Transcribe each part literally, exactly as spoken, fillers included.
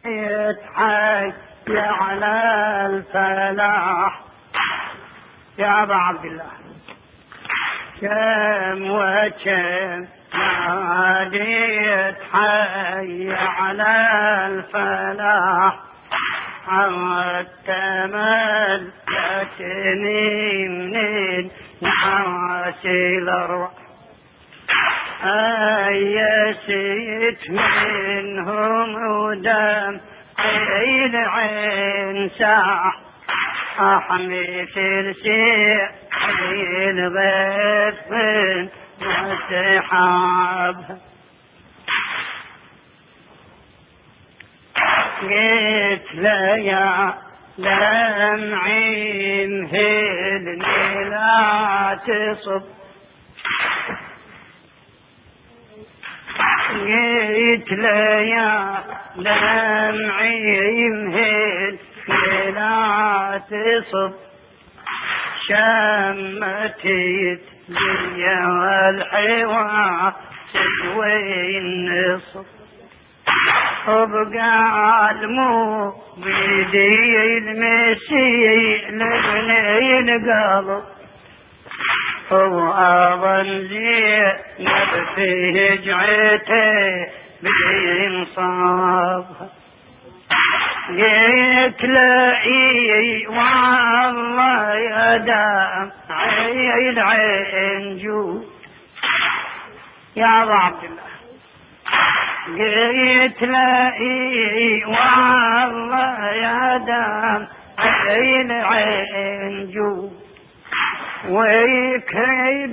يتحي على الفلاح. يا أبا عبد الله كم وكم ناديت حي على الفلاح، عودت ملكتني من نعاس الأرواح، أيسيت منهم ودم العين ساح، أحمي في السيل الغيث من والسحاب. قلت ليا دمعي مهلني لا تصب، قلت ليا دمعي مهلني لا تصب، شمتت لي والحوار تدوي النصب، وبقى المو بيدي المسيء لبني القلب، وأظن زينب في هجعته بينصابها. قلت لي والله يا دمعي العين جود. يا أبا عبد الله قلت لي والله يا دمعي العين جود، ويكرب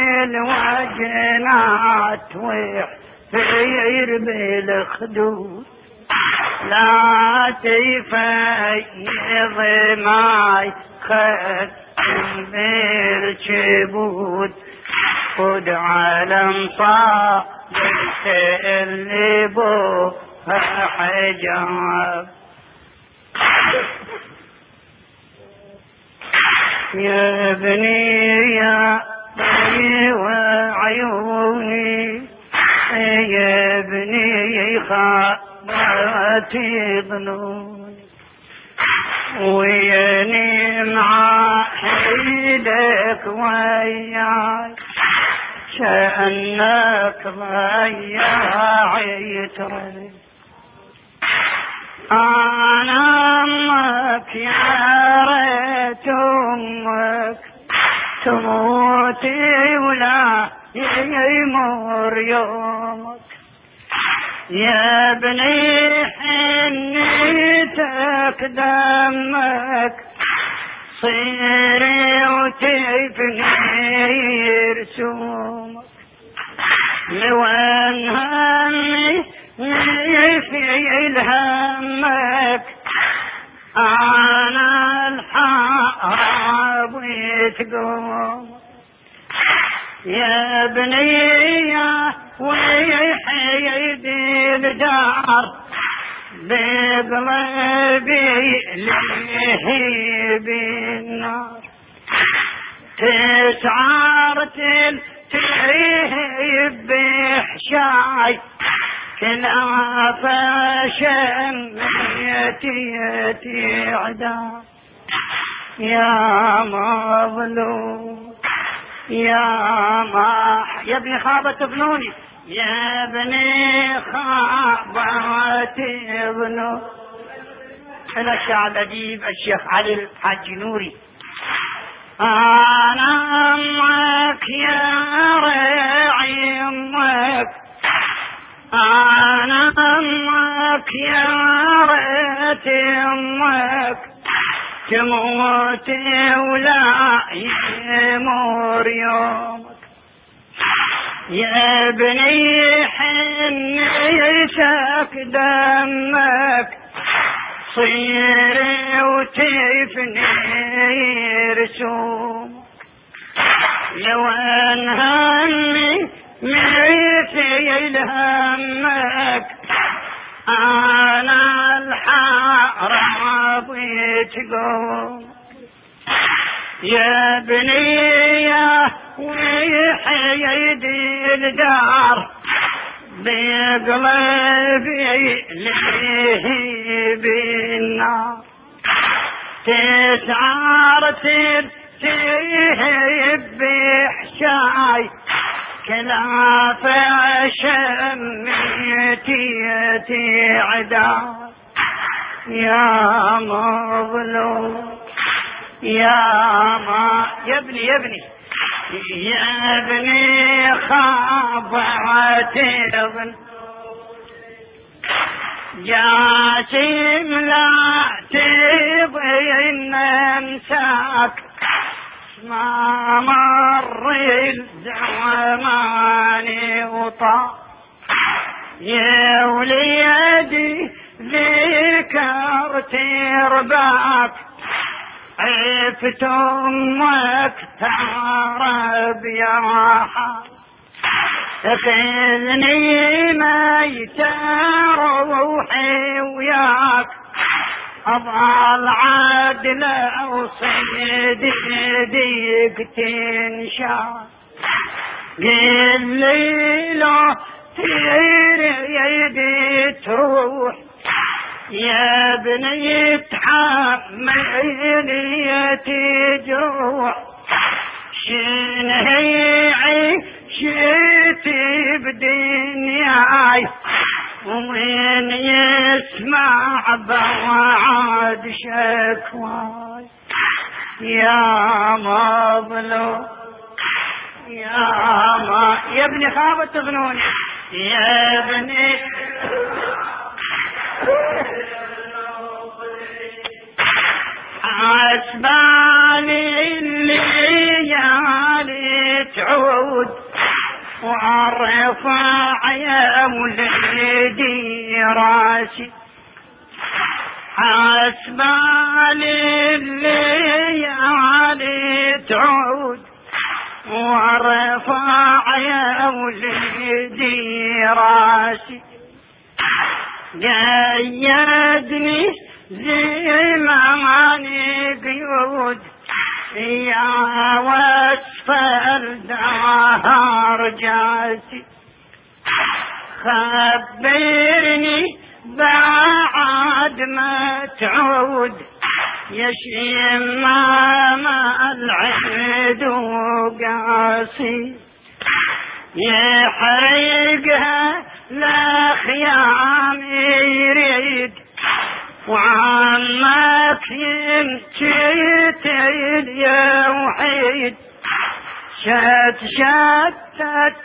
الوجنات ويحفير بالخدود، لا تفيض ماي خد بالجبود، خد على مصاب اللي بوها حجاب. يا ابني يا بني وعيوني، يا ابني خاطرتي ظنوني، وياني مع حيدك وياي، شأنك ضياع يتري. أنا أمك يا ريت أمك تموتي ولا يمر يومك، يا ابني حنيتك دمك صيري وتفني رسومك، لوين همي في الهمك أنا الحرب وتقوم، يا ابني يا ويحيي الدار بقلبي لهيب النار، تسعر تلهيب بحشاي كلا فشميتي يتي عدا. يا مظلوم يا ما يا ابني خابت ابنوني، يا ابني خابت ابنو. أنا الشاعر الأديب الشيخ علي الحاج نوري. أنا أمك يا رعي أمك، أنا أمك يا ريت أمك تموت ولا يمر يومك، يا ابني حنيتك دمك صيري وتفني رسومك، لو ان همي ميتي الهمك انا الحرب وتقوم، يا ابني يا ويحيي الدار بقلبي ليه تسعر ترتيب بحشاي كلاف شميتي عدا يا مظلوم يا ما يا ابني يا ابني يا ابني خاضعت الظن جاسم لا تضين امساك ما مر الزمان وطا يا وليدي ذكرت رباك عفت امك تعرب يا حال اخذني ميت روحي وياك اضل عدل وصيد يديك تنشال قل لي لو تير يدي تروح يا ابني تحملني تجروح شنهي عيشتي بدنياي ومن يسمع بوعد شكواي يا مظلوم يا ما يا ابني خابت ظنوني يا ابني حسباني الليالي تعود وارفع يا ولدي راسي حسباني الليالي تعود وارفع يا ولدي راسي قيدني زي ما ماني قيود يا وصف الدهر جاسي خبرني بعد ما تعود يا شمام العيد وقاسي يحرقها لا خيام يريد وعمك يمشيت يا وحيد شت شتت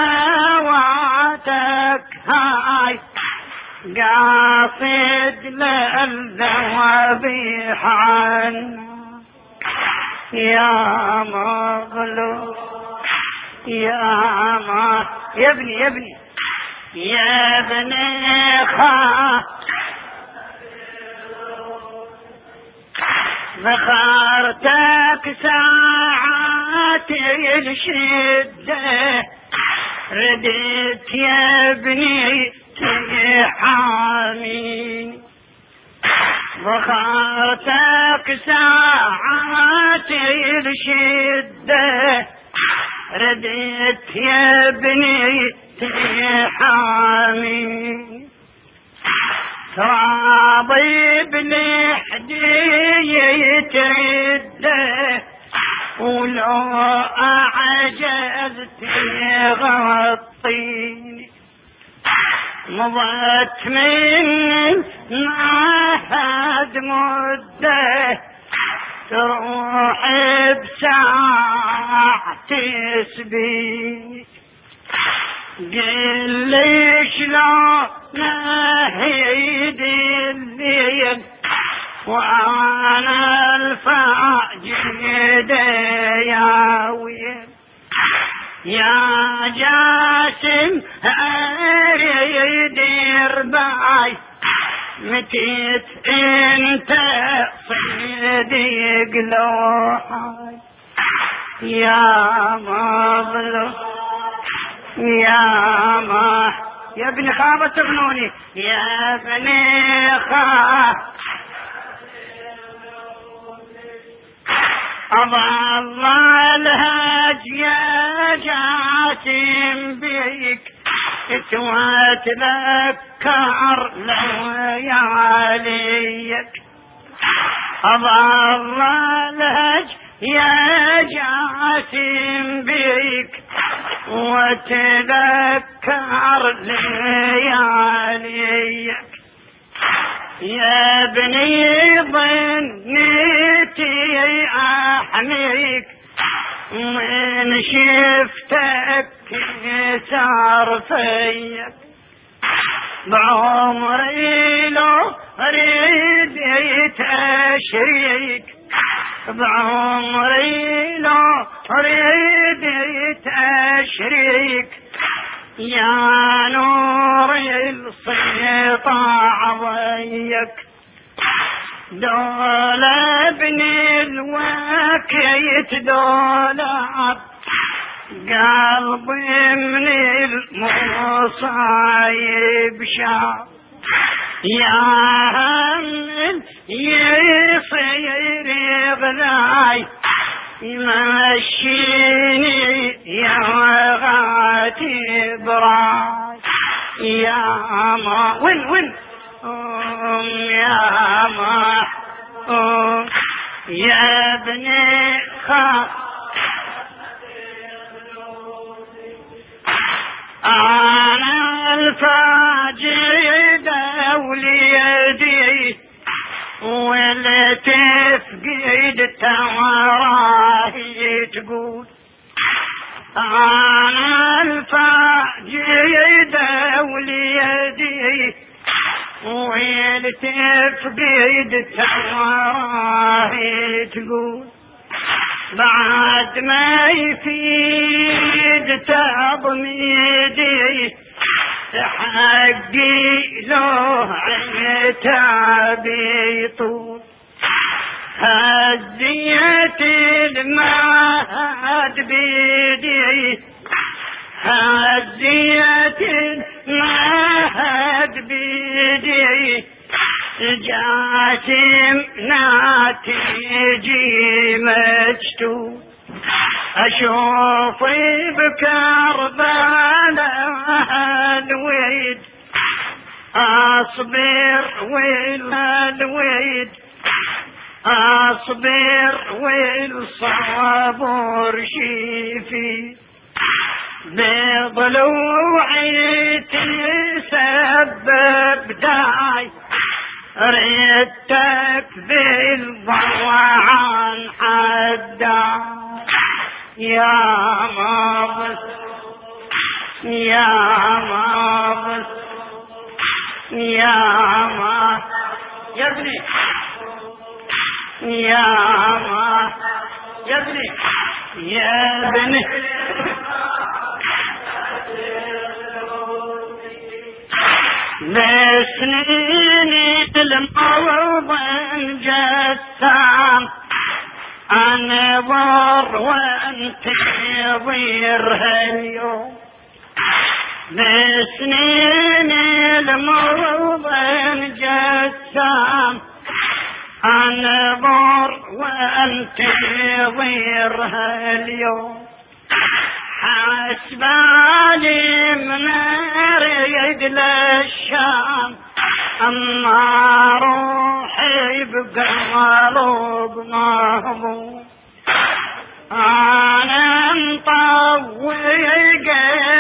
خواتك هاي قاصد للذوابيح عنا يا مظلوم يا ما يا ابني يا ابني يا ابني خا ذكرتك ساعات الشدة ردت يا ابني تحاميني ذكرتك ساعات الشدة ردت يا ابني تحاميني راضي بالحدية ترده ولو أعجزت يغطيني مضت من معهد مدة تروح بساعة تسبيني قل لي شلون نهيد الليل وانا الفاجد يا ويل يا جاسم اريد رباي متيت انت صديق لوحاي يا مظلوم يا ما يا ابن خابت ابنوني يا ابني خا أضل الهج يا جاسم بيك اتواتذكر لو يا عليك أضر الهج يا جاسم بيك وتذكر لياليك يا ابني ظنيتي أحميك من شفتك كسر فيك بعمري لو اريد اشريك بعمري لو اريد اشريك يا نور السطاع ضيك دول ابن الوكيت دولار قلبي من المصايب شاب يا هم يصير غلاي يمشيني يا غاتي براي يا ما وين وين يا ما يا ابني خاف أنا الفاجد وليدي ولا تفقد تواراهي تقول أنا الفاجد وليدي ولا تفقد تواراهي تقول بعد ما يفيد تضميدي حقي له عتابي طول هديت المهد بيدي هديت المهد بيدي جاسم ناتيجي مجتوب أشوفي بكربلاء الويد أصبر والويد أصبر والصبر شيفي بضلوعي تسبب داي ريتك بالضوعان حدا يا مابس يا مابس يا ما يا ابني يا ما يا ابني يا ابني بسنين المرض جسام انظر وانتظر هاليوم بسنين المرض جسام انظر وانتظر هاليوم حسبالي من اريد للشام اما روحي بقلب مهموم انا مطوق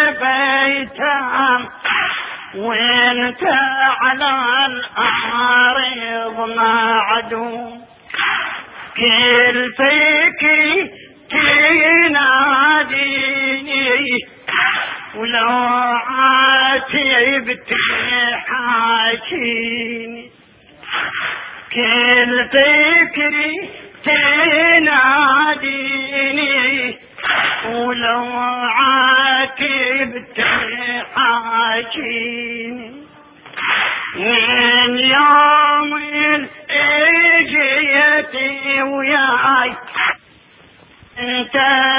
بيتام وانت على الارض معدوم كل فكري تناديني ولو عاتبت حاكيني كل فكري تناديني ولو عاتبت حاكيني من يوم اجيتي وياي انت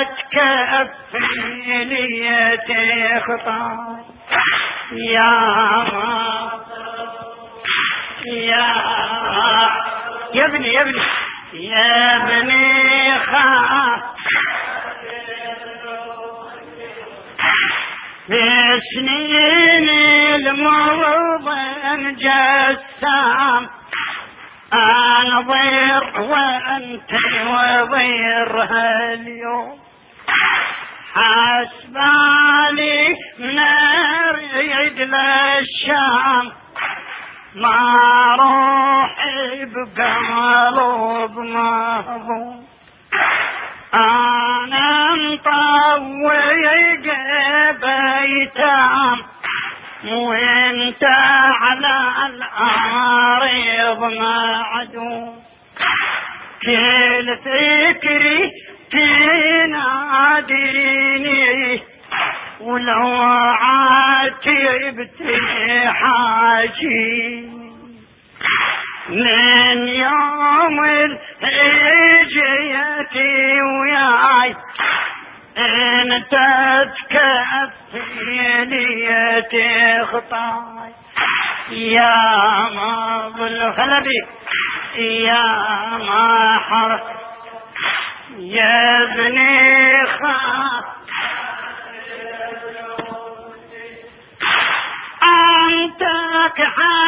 تكفيني تخطى يا يا يا ابني يا ابني يا ابني خاف بسنين المرض جسام انظر انت وضيرها اليوم حسبالي نريد للشام ما روحي بقلب مهضوم انا مطوي بيتام وانت على الارض معدوم كل فكري تناديني ولو عاتبت حاجي من يوم الهجيتي وياي انت تكفيني تخطاي يا ما بالغلبي يا ما حرف يا ابني خاف انتك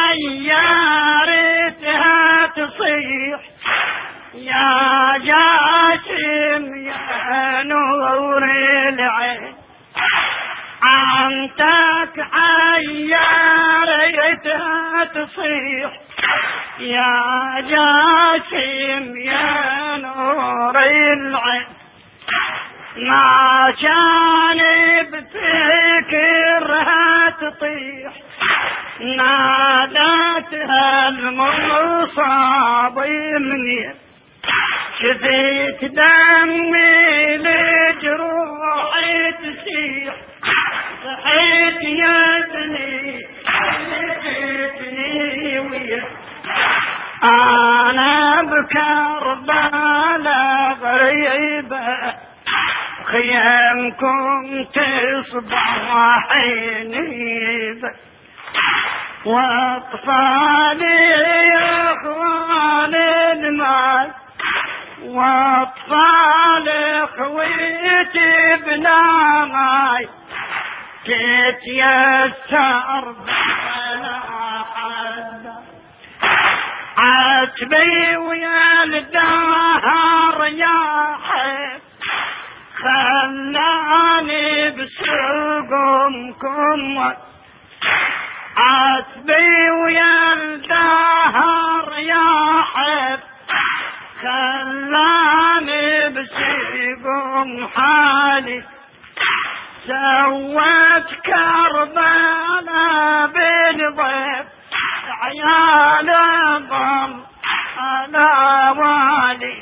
حيارتها تصيح يا جاسم يا نور العين انتك حيارتها تصيح يا جاسم يا نور العين ما كان بفكرها تطيح نادتها المصاب منير شفيت دمي لجروحي تسيح صحيت يا ابني حلفتني ويا انا بكربلاء غريبة خيامكم تصبح نيبة واطفالي يا اخوان المال واطفال اخويتي بلا ماي تتيسر بلا حد عتبي ويا الدهر يا حب خلاني بسقمكم عتبي ويا الدهر يا حب خلاني بسقم حالي سوت كربلاء بالضيف عيال ضم على والي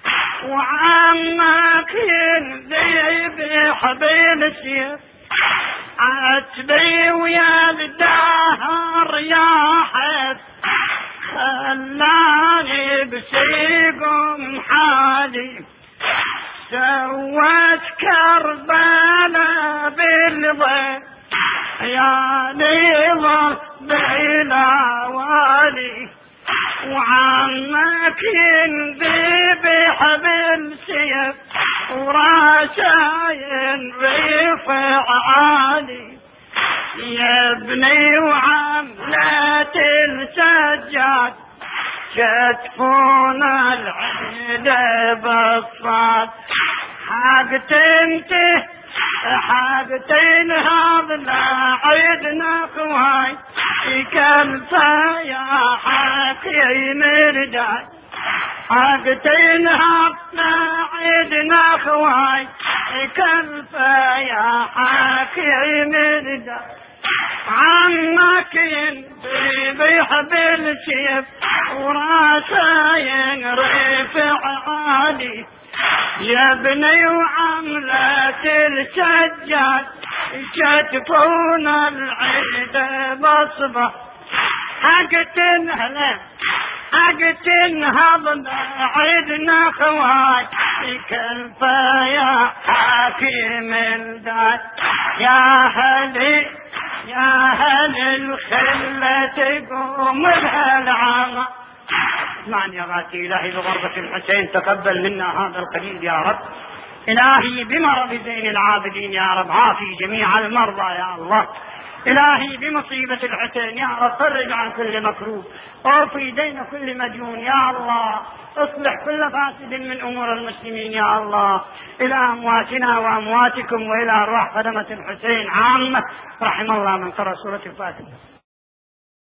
وعمك ينذبح بالسيف عتبي ويا الدهر يا حب خلاني بسيقم حالي سوت كربلاء بالضيف يا نظر بلا والي وعمك ينذبح بالسيف وراسه ينرفع عالي يا ابني وعملة السجاد كتفون العيد بالصاد حق تنته حق تنهض لا عيدنا خواي كلفة يا حكي مرداي حق تنهض لا عيدنا خواي كلفة يا حكي مرداي عمك ينذبح بالسيف وراسه ينرفع عالي يا ابني وعملة السجاد كتفون العيد بصبح حق تنهلا حق تنهض عيدنا خواي كلفة يا حكيم الدار يا هلي يا هل الخلة تقوم لها العامة. اسمعني يا غاتي إلهي بغربة الحسين تقبل منا هذا القليل يا رب. إلهي بمرض زين العابدين يا رب عافي جميع المرضى يا الله. إلهي بمصيبة الحسين يا رب فرج عن كل مكروب، أوفي دين كل مديون يا الله، اصلح كل فاسد من أمور المسلمين يا الله، إلى أمواتنا وأمواتكم وإلى أرواح خدمة الحسين عامة، رحم الله من قرأ سورة الفاتحة.